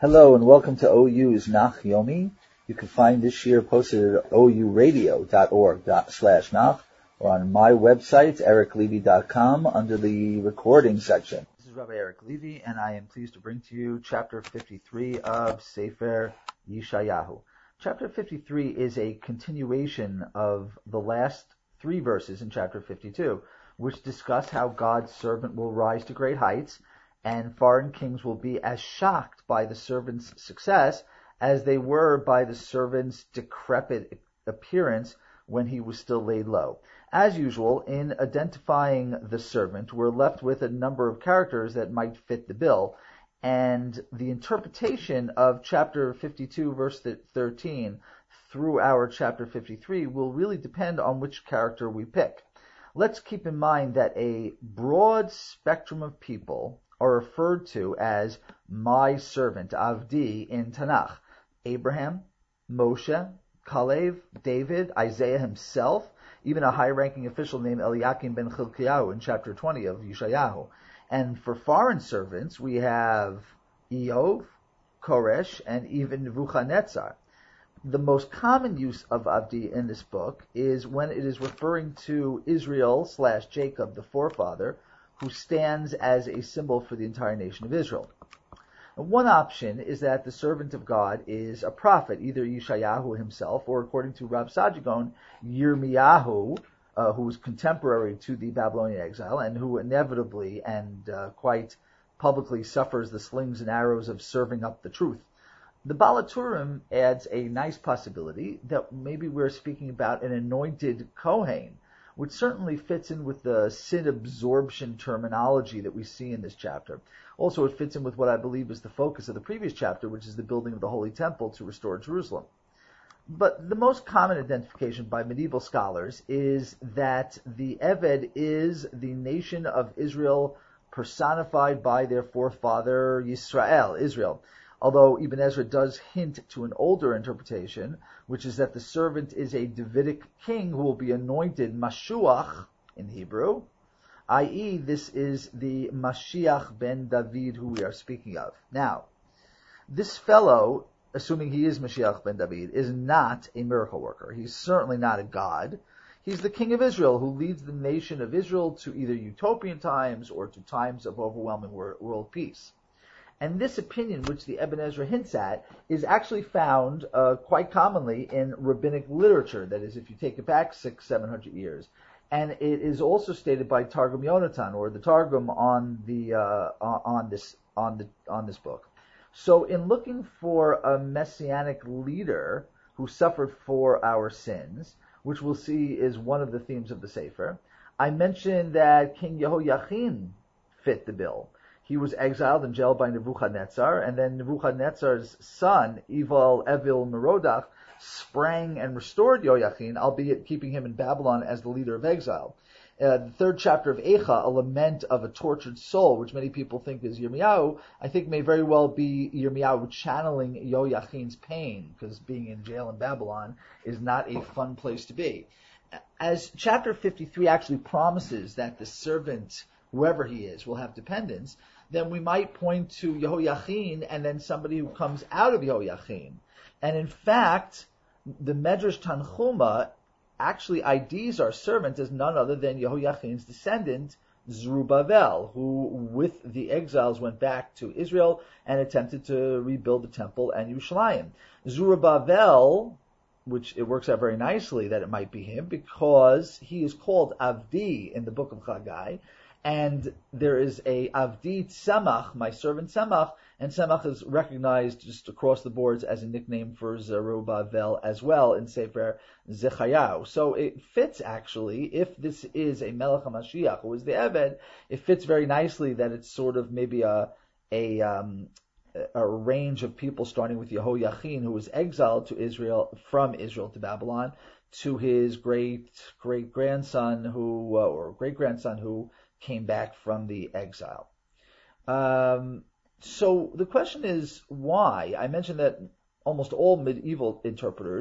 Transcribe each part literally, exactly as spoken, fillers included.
Hello and welcome to O U's Nach Yomi. You can find this year posted at ouradio.org slash nach or on my website, eric levy dot com, under the recording section. This is Rabbi Eric Levy, and I am pleased to bring to you chapter fifty-three of Sefer Yeshayahu. Chapter fifty-three is a continuation of the last three verses in chapter fifty-two, which discuss how God's servant will rise to great heights, and foreign kings will be as shocked by the servant's success as they were by the servant's decrepit appearance when he was still laid low. As usual, in identifying the servant, we're left with a number of characters that might fit the bill, and the interpretation of chapter fifty-two, verse thirteen, through our chapter fifty-three will really depend on which character we pick. Let's keep in mind that a broad spectrum of people are referred to as my servant, Avdi, in Tanakh. Abraham, Moshe, Kalev, David, Isaiah himself, even a high-ranking official named Eliakim ben Chilkiyahu in chapter twenty of Yeshayahu. And for foreign servants, we have Eov, Koresh, and even Nebuchadnezzar. The most common use of Avdi in this book is when it is referring to Israel slash Jacob, the forefather, who stands as a symbol for the entire nation of Israel. One option is that the servant of God is a prophet, either Yeshayahu himself, or according to Rav Sajigon, Yirmiyahu, uh, who was contemporary to the Babylonian exile, and who inevitably and uh, quite publicly suffers the slings and arrows of serving up the truth. The Baal HaTurim adds a nice possibility that maybe we're speaking about an anointed Kohen, which certainly fits in with the sin absorption terminology that we see in this chapter. Also, it fits in with what I believe is the focus of the previous chapter, which is the building of the Holy Temple to restore Jerusalem. But the most common identification by medieval scholars is that the Eved is the nation of Israel personified by their forefather Yisrael, Israel. Although Ibn Ezra does hint to an older interpretation, which is that the servant is a Davidic king who will be anointed Mashuach in Hebrew, that is, this is the Mashiach ben David who we are speaking of. Now, this fellow, assuming he is Mashiach ben David, is not a miracle worker. He's certainly not a god. He's the king of Israel who leads the nation of Israel to either utopian times or to times of overwhelming world peace. And this opinion, which the Ibn Ezra hints at, is actually found uh, quite commonly in rabbinic literature. That is, if you take it back six, seven hundred years, and it is also stated by Targum Yonatan, or the Targum on the uh, on this on the on this book. So, in looking for a messianic leader who suffered for our sins, which we'll see is one of the themes of the Sefer, I mentioned that King Yehoiachin fit the bill. He was exiled and jailed by Nebuchadnezzar, and then Nebuchadnezzar's son, Evil Evil Merodach, sprang and restored Yoyachin, albeit keeping him in Babylon as the leader of exile. Uh, the third chapter of Eicha, a lament of a tortured soul, which many people think is Yirmiyahu, I think may very well be Yirmiyahu channeling Yoyachin's pain, because being in jail in Babylon is not a fun place to be. As chapter fifty-three actually promises that the servant, whoever he is, will have dependence, then we might point to Yehoiachin and then somebody who comes out of Yehoiachin. And in fact, the Medrash Tanchuma actually I Ds our servant as none other than Yehoiachin's descendant, Zerubbabel, who with the exiles went back to Israel and attempted to rebuild the temple and Yerushalayim. Zerubbabel, which it works out very nicely that it might be him, because he is called Avdi in the book of Chagai, and there is a Avdi Tzemach, my servant Tzemach, and Tzemach is recognized just across the boards as a nickname for Zerubbabel as well in Sefer Zechayahu. So it fits actually, if this is a Melech HaMashiach who is the Eved, it fits very nicely that it's sort of maybe a a um, a range of people starting with Yehoiachin, who was exiled to Israel from Israel to Babylon, to his great great grandson who uh, or great grandson who came back from the exile. Um, so the question is why? I mentioned that almost all medieval interpreters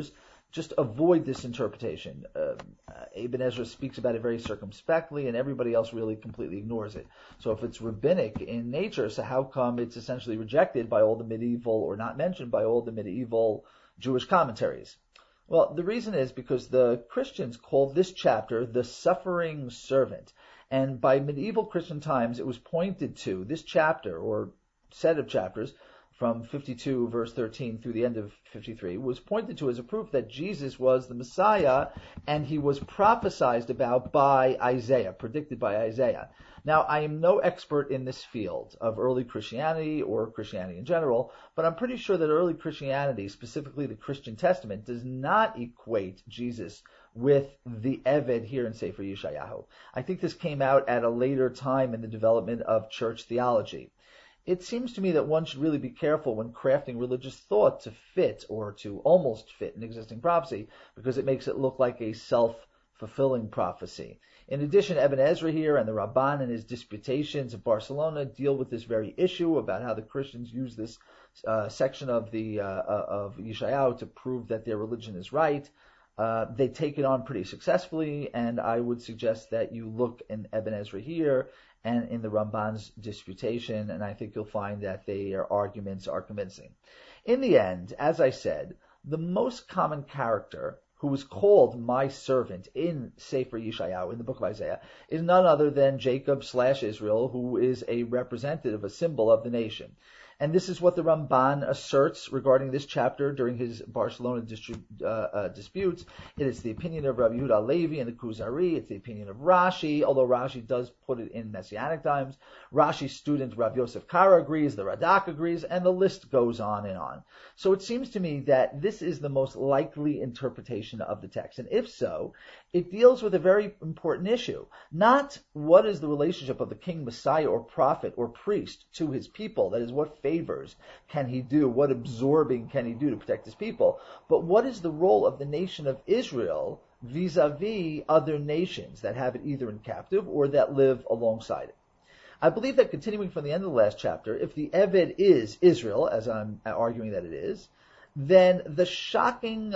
just avoid this interpretation. Uh, Ibn Ezra speaks about it very circumspectly, and everybody else really completely ignores it. So if it's rabbinic in nature, so how come it's essentially rejected by all the medieval, or not mentioned by all the medieval Jewish commentaries? Well, the reason is because the Christians called this chapter the suffering servant. And by medieval Christian times, it was pointed to, this chapter, or set of chapters, from fifty-two verse thirteen through the end of fifty-three, was pointed to as a proof that Jesus was the Messiah, and he was prophesied about by Isaiah, predicted by Isaiah. Now, I am no expert in this field of early Christianity or Christianity in general, but I'm pretty sure that early Christianity, specifically the Christian Testament, does not equate Jesus with the Eved here in Sefer Yeshayahu. I think this came out at a later time in the development of church theology. It seems to me that one should really be careful when crafting religious thought to fit, or to almost fit, an existing prophecy, because it makes it look like a self-fulfilling prophecy. In addition, Ibn Ezra here and the Ramban in his disputations of Barcelona deal with this very issue about how the Christians use this uh, section of the uh, of Yeshayahu to prove that their religion is right. Uh, they take it on pretty successfully, and I would suggest that you look in Ibn Ezra here and in the Ramban's disputation, and I think you'll find that their arguments are convincing. In the end, as I said, the most common character who was called my servant in Sefer Yeshayahu, in the book of Isaiah, is none other than Jacob slash Israel, who is a representative, a symbol of the nation. And this is what the Ramban asserts regarding this chapter during his Barcelona distri- uh, uh, disputes. It is the opinion of Rabbi Yehuda Levi and the Kuzari. It's the opinion of Rashi, although Rashi does put it in Messianic times. Rashi's student Rav Yosef Kara agrees, the Radak agrees, and the list goes on and on. So it seems to me that this is the most likely interpretation of the text. And if so, it deals with a very important issue. Not what is the relationship of the king, Messiah, or prophet, or priest to his people. That is, what favors can he do? What absorbing can he do to protect his people? But what is the role of the nation of Israel vis-a-vis other nations that have it either in captive or that live alongside it? I believe that, continuing from the end of the last chapter, if the Eved is Israel, as I'm arguing that it is, then the shocking,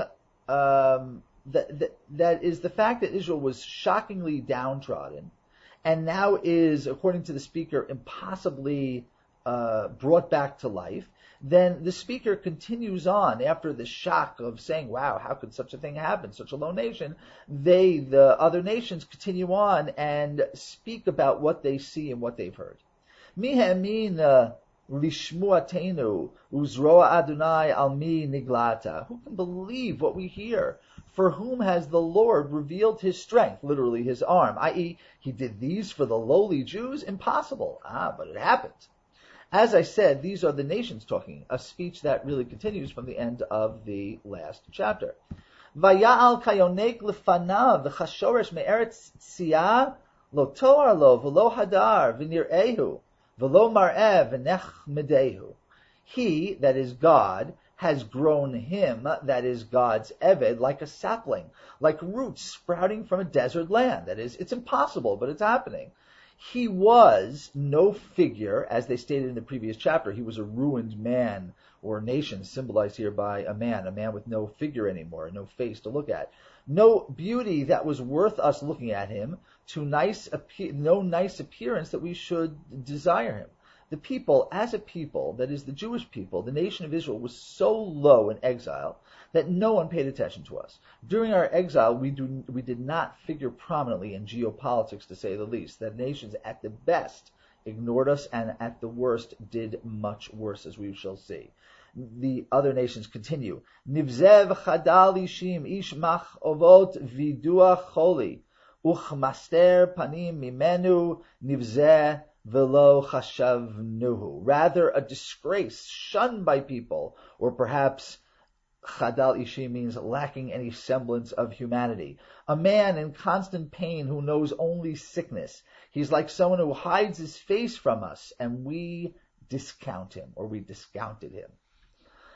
um, that, that, that is the fact that Israel was shockingly downtrodden and now is, according to the speaker, impossibly uh, brought back to life, then the speaker continues on after the shock of saying, wow, how could such a thing happen, such a low nation? They, the other nations, continue on and speak about what they see and what they've heard. Mihamin lishmuatenu uzroa Adonai al mi niglata. Who can believe what we hear? For whom has the Lord revealed his strength, literally his arm, that is, he did these for the lowly Jews? Impossible. Ah, but it happened. As I said, these are the nations talking, a speech that really continues from the end of the last chapter. Vaya'al kayonek lefanav v'chashoresh me'eretz tziyah lo toar lo v'lo hadar v'nir'ehu v'lo mar'eh v'nechmedehu. He, that is God, has grown him, that is God's Eved, like a sapling, like roots sprouting from a desert land. That is, it's impossible, but it's happening. He was no figure, as they stated in the previous chapter. He was a ruined man or nation, symbolized here by a man, a man with no figure anymore, no face to look at. No beauty that was worth us looking at him, to nice, no nice appearance that we should desire him. The people, as a people, that is the Jewish people, the nation of Israel, was so low in exile that no one paid attention to us. During our exile, we, do, we did not figure prominently in geopolitics, to say the least. That nations, at the best, ignored us, and at the worst, did much worse, as we shall see. The other nations continue. Nivzev chadal ishim ish mach ovot viduach choli uchmaster panim mimenu nivzeh velo chashavnuhu. Rather, a disgrace, shunned by people, or perhaps chadal ishi means lacking any semblance of humanity. A man in constant pain who knows only sickness. He's like someone who hides his face from us, and we discount him, or we discounted him.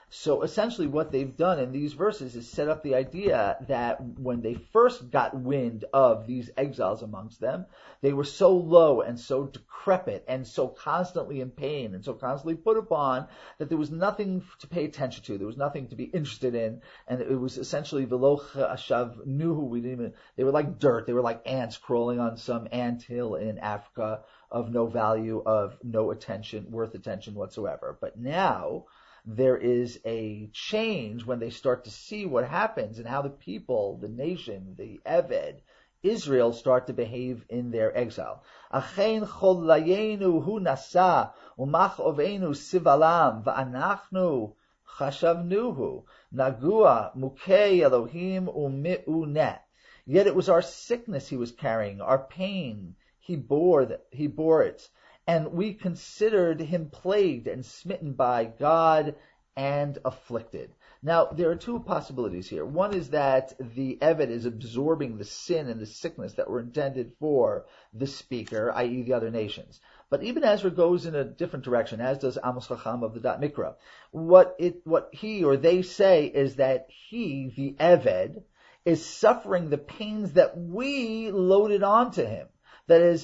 So essentially what they've done in these verses is set up the idea that when they first got wind of these exiles amongst them, they were so low and so decrepit and so constantly in pain and so constantly put upon that there was nothing to pay attention to. There was nothing to be interested in. And it was essentially v'lo ashav nuhu. We didn't even, they were like dirt. They were like ants crawling on some anthill in Africa of no value, of no attention, worth attention whatsoever. But now, there is a change when they start to see what happens and how the people, the nation, the Eved, Israel start to behave in their exile. Achen cholayenu hu nasa umachovenu sivalam va'anachnu chashavnuhu nagua mukei Elohim umi'uneh. Yet it was our sickness he was carrying, our pain. He bore that, he bore it. And we considered him plagued and smitten by God and afflicted. Now, there are two possibilities here. One is that the Eved is absorbing the sin and the sickness that were intended for the speaker, that is the other nations. But even Ezra goes in a different direction, as does Amos Chacham of the Dat Mikra. What it, what he or they say is that he, the Eved, is suffering the pains that we loaded onto him. That is,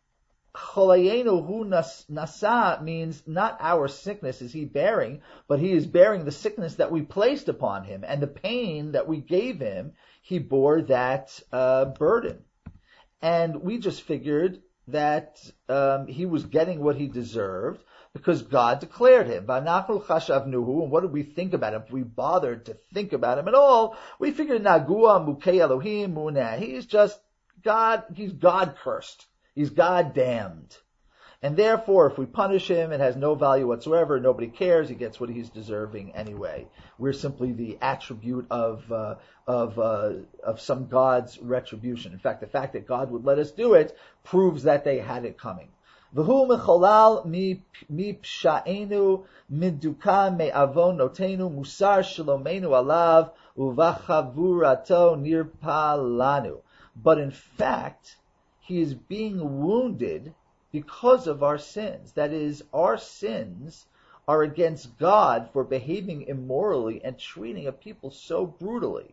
Cholayenu hu nasa means not our sickness is he bearing, but he is bearing the sickness that we placed upon him, and the pain that we gave him, he bore that uh, burden. And we just figured that um, he was getting what he deserved because God declared him. V'anachnu chashavnuhu, and what did we think about him? If we bothered to think about him at all, we figured nagua mukei Elohim muneh. He's just God. He's God cursed. He's God damned. And therefore, if we punish him, it has no value whatsoever. Nobody cares. He gets what he's deserving anyway. We're simply the attribute of uh, of uh, of some God's retribution. In fact, the fact that God would let us do it proves that they had it coming. V'hu mecholal mi psha'enu miduka me'avon notenu musar shalomenu alav uvachavurato nirpalanu. But in fact, he is being wounded because of our sins. That is, our sins are against God for behaving immorally and treating a people so brutally.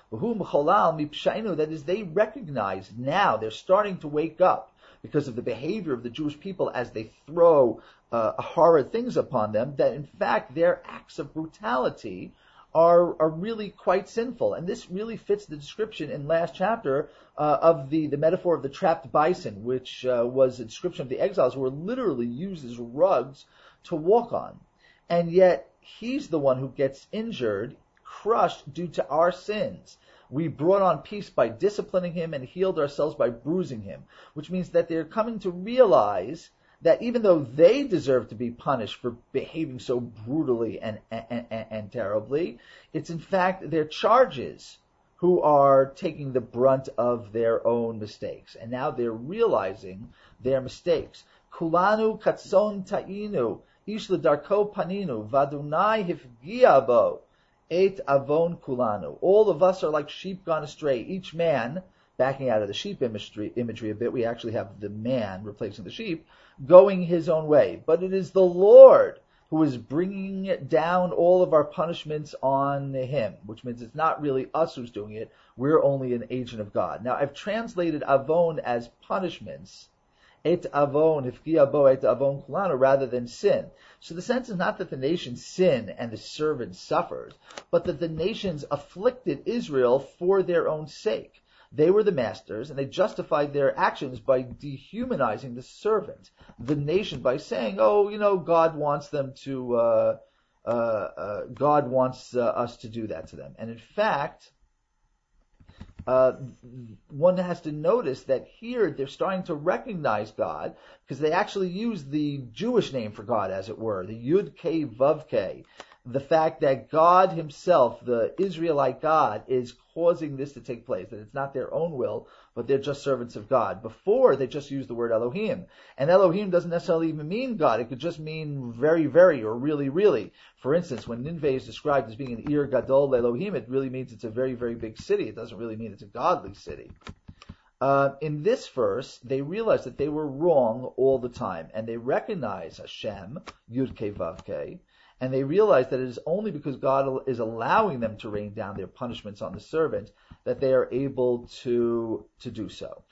That is, they recognize now, they're starting to wake up because of the behavior of the Jewish people as they throw uh, horrid things upon them, that in fact their acts of brutality are are really quite sinful. And this really fits the description in last chapter uh, of the, the metaphor of the trapped bison, which uh, was a description of the exiles who were literally used as rugs to walk on. And yet, he's the one who gets injured, crushed due to our sins. We brought on peace by disciplining him and healed ourselves by bruising him, which means that they're coming to realize that even though they deserve to be punished for behaving so brutally and, and, and, and terribly, it's in fact their charges who are taking the brunt of their own mistakes. And now they're realizing their mistakes. Kulanu katson ta'inu, ish ledarko paninu, vadunai hifgia bo, et avon kulanu. All of us are like sheep gone astray. Each man, backing out of the sheep imagery, imagery a bit, we actually have the man replacing the sheep, going his own way. But it is the Lord who is bringing down all of our punishments on him, which means it's not really us who's doing it. We're only an agent of God. Now, I've translated avon as punishments, et avon, ifkia bo et avon kulanu, rather than sin. So the sense is not that the nation sinned and the servant suffers, but that the nations afflicted Israel for their own sake. They were the masters, and they justified their actions by dehumanizing the servant, the nation, by saying, "Oh, you know, God wants them to. Uh, uh, uh, God wants uh, us to do that to them." And in fact, uh, one has to notice that here they're starting to recognize God because they actually use the Jewish name for God, as it were, the Yud Kei Vav Kei. The fact that God himself, the Israelite God, is causing this to take place, that it's not their own will, but they're just servants of God. Before, they just used the word Elohim. And Elohim doesn't necessarily even mean God. It could just mean very, very, or really, really. For instance, when Nineveh is described as being an Ir Gadol Elohim, it really means it's a very, very big city. It doesn't really mean it's a godly city. Uh, in this verse, they realized that they were wrong all the time, and they recognize Hashem, Yud Kei Vav Kei, And they realize that it is only because God is allowing them to rain down their punishments on the servant that they are able to, to do so.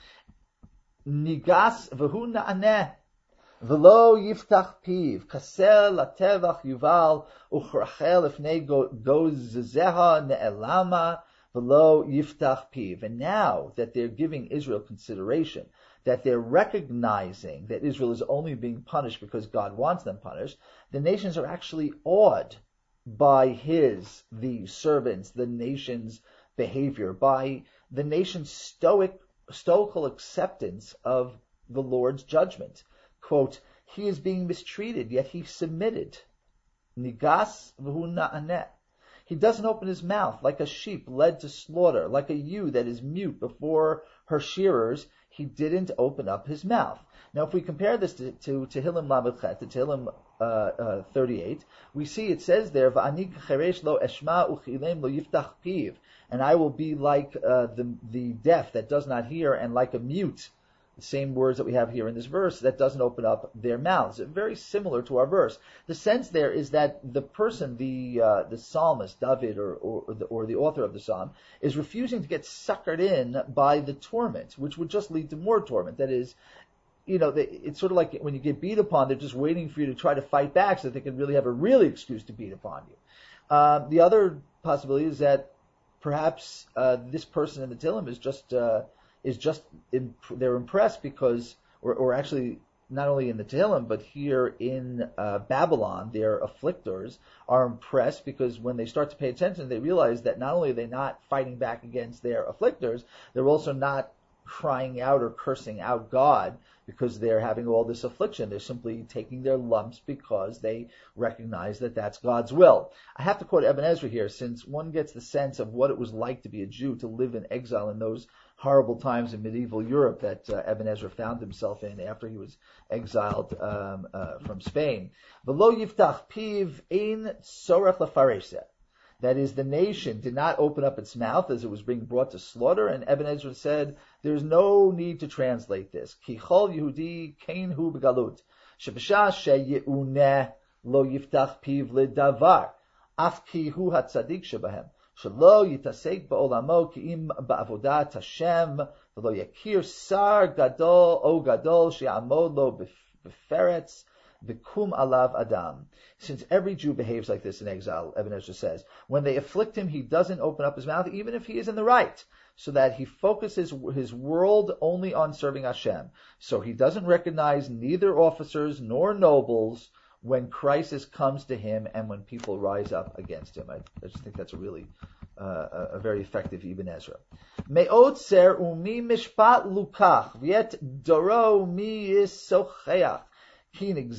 Nigas v'hu na'aneh v'lo yiftach piv kaser latevach yuval uchrachel ifnei gozezeha ne'elama v'lo yiftach piv. And now that they're giving Israel consideration, that they're recognizing that Israel is only being punished because God wants them punished, the nations are actually awed by his, the servants, the nation's behavior, by the nation's stoic, stoical acceptance of the Lord's judgment. Quote, he is being mistreated, yet he submitted. Nigas v'hu na'aneh. He doesn't open his mouth, like a sheep led to slaughter, like a ewe that is mute before her shearers. He didn't open up his mouth. Now, if we compare this to, to Tehillim Lamed Chet, to Tehillim uh, uh, thirty-eight, we see it says there, "Va'ani cheresh lo eshma uchilem lo yiftach piv," and I will be like uh, the the deaf that does not hear, and like a mute. The same words that we have here in this verse that doesn't open up their mouths. Very similar to our verse. The sense there is that the person, the uh, the psalmist, David, or or the, or the author of the psalm, is refusing to get suckered in by the torment, which would just lead to more torment. That is, you know, it's sort of like when you get beat upon, they're just waiting for you to try to fight back so that they can really have a really excuse to beat upon you. Uh, the other possibility is that perhaps uh, this person in the Tehillim is just uh, is just in, they're impressed because, or, or actually not only in the Tehillim, but here in uh, Babylon, their afflictors are impressed because when they start to pay attention, they realize that not only are they not fighting back against their afflictors, they're also not crying out or cursing out God because they're having all this affliction. They're simply taking their lumps because they recognize that that's God's will. I have to quote Ibn Ezra here, since one gets the sense of what it was like to be a Jew, to live in exile in those horrible times in medieval Europe that uh, Ibn Ezra found himself in after he was exiled um, uh, from Spain. V'lo yiftach piv ein sorech lefareseh. That is, the nation did not open up its mouth as it was being brought to slaughter, and Ibn Ezra said, there's no need to translate this. Ki chol Yehudi kein hu begalut, shebasha sheyeuneh lo yiftach piv ledavar, af ki hu hatzadik shebahem, shelo yitasek ba'olamo ki im ba'avodat Hashem, v'lo yakir sar gadol o gadol she'amod lo beferetz, V'kum alav adam. Since every Jew behaves like this in exile, Ibn Ezra says, when they afflict him, he doesn't open up his mouth, even if he is in the right, so that he focuses his world only on serving Hashem. So he doesn't recognize neither officers nor nobles when crisis comes to him and when people rise up against him. I, I just think that's a really uh, a very effective Ibn Ezra. Me'ot ser umi mishpat lukach v'yet doro mi yisocheach. Remember,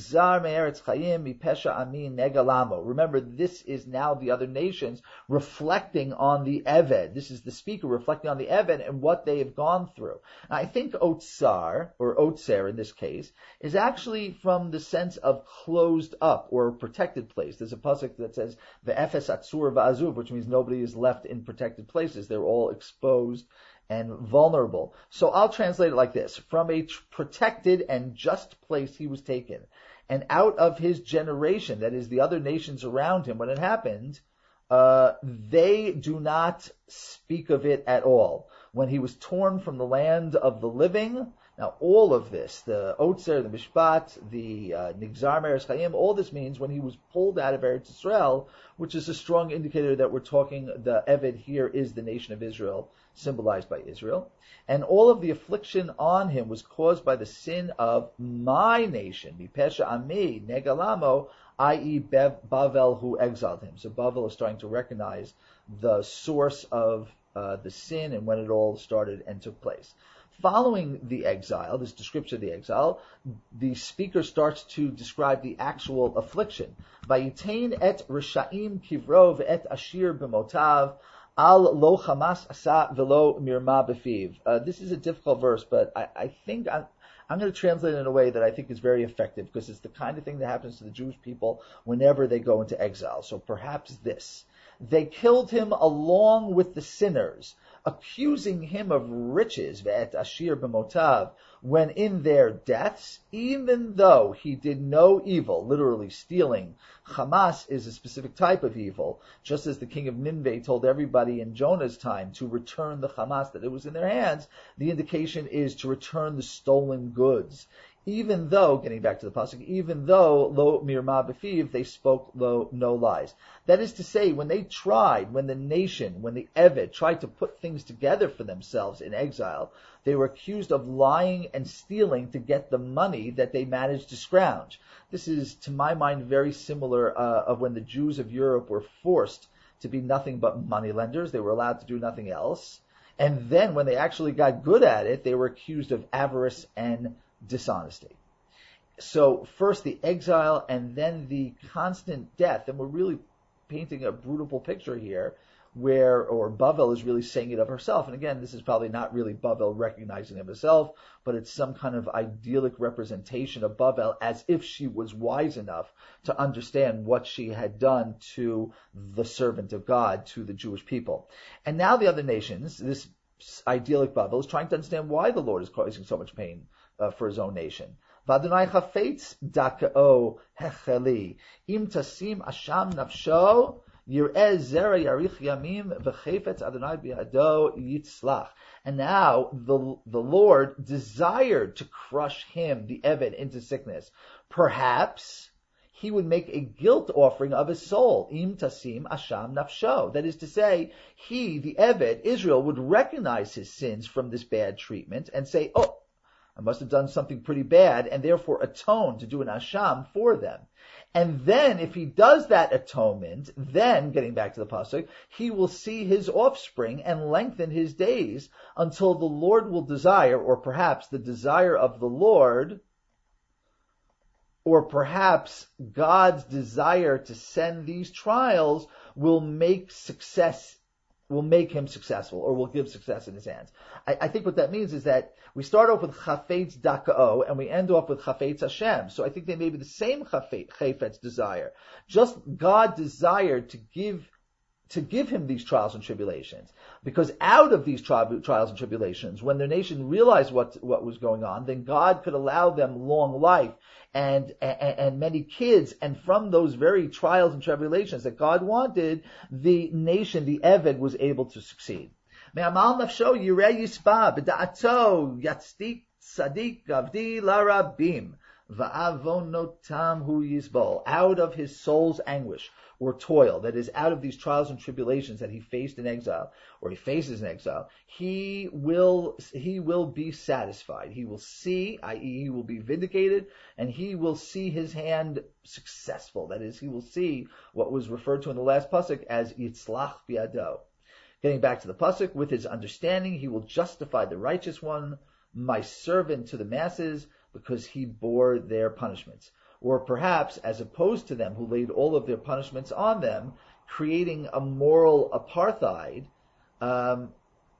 this is now the other nations reflecting on the Eved. This is the speaker reflecting on the Eved and what they have gone through. Now, I think Otsar, or Otser in this case, is actually from the sense of closed up or protected place. There's a pasuk that says, Ve'efes atzur va'azuv, which means nobody is left in protected places. They're all exposed and vulnerable. So I'll translate it like this. From a protected and just place he was taken, and out of his generation, that is the other nations around him, when it happened, uh, they do not speak of it at all. When he was torn from the land of the living, now all of this, the Otzer, the Mishpat, the uh, Nigzar Meretz Chaim, all this means when he was pulled out of Eretz Yisrael, which is a strong indicator that we're talking, the Eved here is the nation of Israel, symbolized by Israel. And all of the affliction on him was caused by the sin of my nation, Mipesha Ami, Negalamo, that is Bavel, who exiled him. So Bavel is starting to recognize the source of uh, the sin and when it all started and took place. Following the exile, this description of the exile, the speaker starts to describe the actual affliction. Vayitain et rishaim kivrov et ashir b'motav al lo chamas asa velo mirma befiv. Uh, this is a difficult verse, but I, I think I'm, I'm going to translate it in a way that I think is very effective, because it's the kind of thing that happens to the Jewish people whenever they go into exile. So perhaps this. They killed him along with the sinners, accusing him of riches, ve'et ashir b'motav, when in their deaths, even though he did no evil, literally stealing. Hamas is a specific type of evil, just as the king of Nineveh told everybody in Jonah's time to return the Hamas that it was in their hands. The indication is to return the stolen goods. Even though, getting back to the pasuk, even though lo mirma b'fiv, they spoke lo no lies. That is to say, when they tried, when the nation, when the Eved tried to put things together for themselves in exile, they were accused of lying and stealing to get the money that they managed to scrounge. This is, to my mind, very similar uh, of when the Jews of Europe were forced to be nothing but moneylenders. They were allowed to do nothing else. And then when they actually got good at it, they were accused of avarice and dishonesty. So first the exile and then the constant death, and we're really painting a brutal picture here where, or Bavel is really saying it of herself. And again, this is probably not really Bavel recognizing of herself, but it's some kind of idyllic representation of Bavel as if she was wise enough to understand what she had done to the servant of God, to the Jewish people. And now the other nations, this idyllic Bavel is trying to understand why the Lord is causing so much pain Uh, for his own nation. V'Adonai chafetz daka'o hecheli im tasim asham nafsho yireh zera yarich yamim v'chefetz Adonai bi'ado yitzlach. And now the the Lord desired to crush him, the Eved, into sickness. Perhaps he would make a guilt offering of his soul. Im tasim asham nafsho. That is to say, he, the Eved, Israel, would recognize his sins from this bad treatment and say, oh, I must have done something pretty bad, and therefore atone, to do an asham for them. And then, if he does that atonement, then, getting back to the pasuk, he will see his offspring and lengthen his days until the Lord will desire, or perhaps the desire of the Lord, or perhaps God's desire to send these trials will make success will make him successful, or will give success in his hands. I, I think what that means is that we start off with chafetz daka'o, and we end off with chafetz Hashem. So I think they may be the same chafetz desire. Just God desired to give to give him these trials and tribulations. Because out of these tri- trials and tribulations, when the nation realized what, what was going on, then God could allow them long life and, and, and many kids. And from those very trials and tribulations that God wanted, the nation, the Eved, was able to succeed. Me'amal nafsho yireh yisba b'da'ato yatzdik tzadik gavdi larabim va'avonotam hu yisbol. Out of his soul's anguish or toil, that is, out of these trials and tribulations that he faced in exile, or he faces in exile, he will he will be satisfied. He will see, that is, he will be vindicated, and he will see his hand successful. That is, he will see what was referred to in the last pasuk as yitzlach biado. Getting back to the pasuk, with his understanding, he will justify the righteous one, my servant, to the masses, because he bore their punishments. Or perhaps, as opposed to them who laid all of their punishments on them, creating a moral apartheid, um,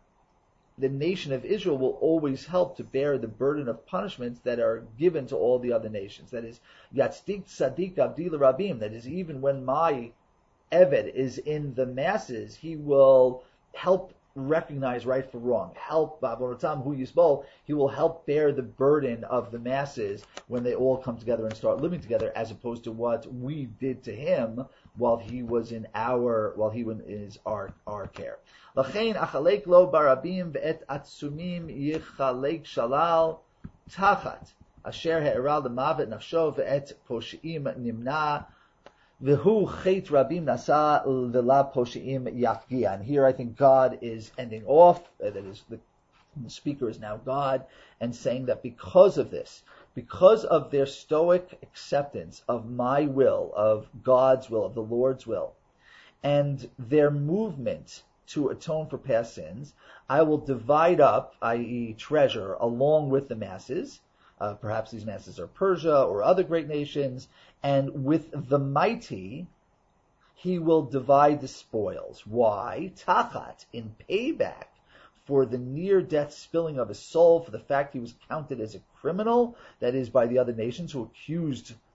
the nation of Israel will always help to bear the burden of punishments that are given to all the other nations. That is, yatzdik tzadik abdi l'rabim. That is, even when my Eved is in the masses, he will help recognize right from wrong. Help, Bavonotam hu yisbol, he will help bear the burden of the masses when they all come together and start living together, as opposed to what we did to him while he was in our, while he was in our, our care. Lachein achalek lo barabim ve'et atzumim yichalek shalal tachat asher he'eral l'mavet nafsho ve'et poshi'im nimna V'hu chet rabim nasa v'la poshi'im yakgia. And here I think God is ending off, uh, that is, the, the speaker is now God, and saying that because of this, because of their stoic acceptance of my will, of God's will, of the Lord's will, and their movement to atone for past sins, I will divide up, that is treasure, along with the masses. Uh, perhaps these masses are Persia or other great nations, and with the mighty, he will divide the spoils. Why? Tachat, in payback for the near-death spilling of his soul, for the fact he was counted as a criminal, that is, by the other nations who accused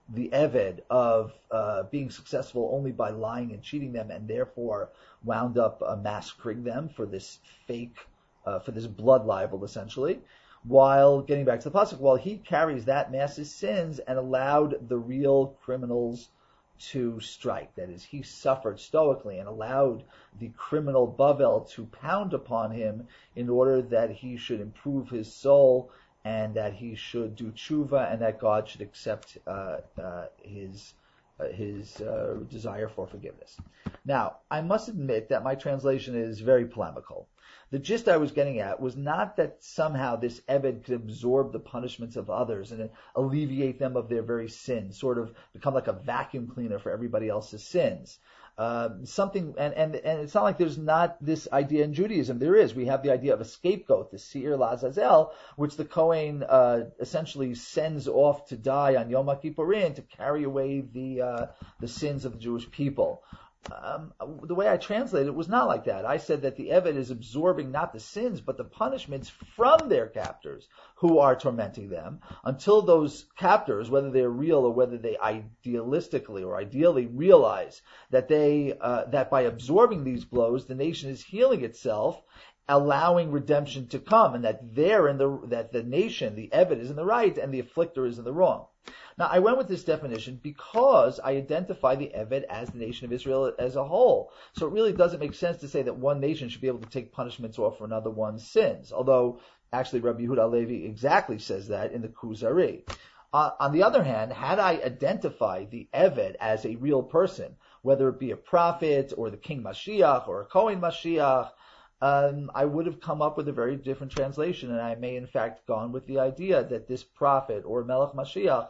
the Eved of uh, being successful only by lying and cheating them, and therefore wound up uh, massacring them for this fake, uh, for this blood libel, essentially. While getting back to the pasuk, while he carries that mass's sins and allowed the real criminals to strike. That is, he suffered stoically and allowed the criminal Bavel to pound upon him in order that he should improve his soul and that he should do tshuva and that God should accept uh, uh, his uh, his uh, desire for forgiveness. Now, I must admit that my translation is very polemical. The gist I was getting at was not that somehow this Eved could absorb the punishments of others and alleviate them of their very sins, sort of become like a vacuum cleaner for everybody else's sins. Um, something, and, and, and it's not like there's not this idea in Judaism. There is. We have the idea of a scapegoat, the Seir Lazazel, which the Kohen uh, essentially sends off to die on Yom Kippurim to carry away the uh, the sins of the Jewish people. Um, the way I translated it was not like that. I said that the Eved is absorbing not the sins, but the punishments from their captors who are tormenting them until those captors, whether they're real or whether they idealistically or ideally realize that they, uh, that by absorbing these blows, the nation is healing itself, allowing redemption to come, and that they're in the, that the nation, the Eved, is in the right and the afflictor is in the wrong. Now, I went with this definition because I identify the Eved as the nation of Israel as a whole. So it really doesn't make sense to say that one nation should be able to take punishments off for another one's sins. Although, actually, Rabbi Yehuda Levi exactly says that in the Kuzari. Uh, on the other hand, had I identified the Eved as a real person, whether it be a prophet or the King Mashiach or a Kohen Mashiach, Um, I would have come up with a very different translation, and I may in fact gone with the idea that this prophet or Melech Mashiach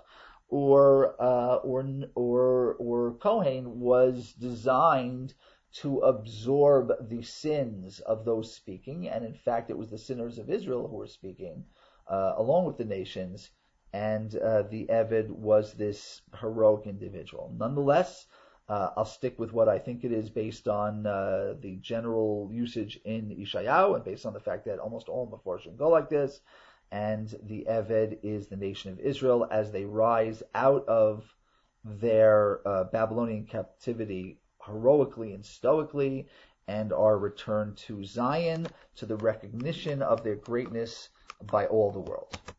or uh, or or or Kohen was designed to absorb the sins of those speaking, and in fact it was the sinners of Israel who were speaking uh, along with the nations, and uh, the Eved was this heroic individual. Nonetheless, Uh, I'll stick with what I think it is based on uh, the general usage in Ishayahu and based on the fact that almost all Meforshim go like this. And the Eved is the nation of Israel as they rise out of their uh, Babylonian captivity heroically and stoically and are returned to Zion to the recognition of their greatness by all the world.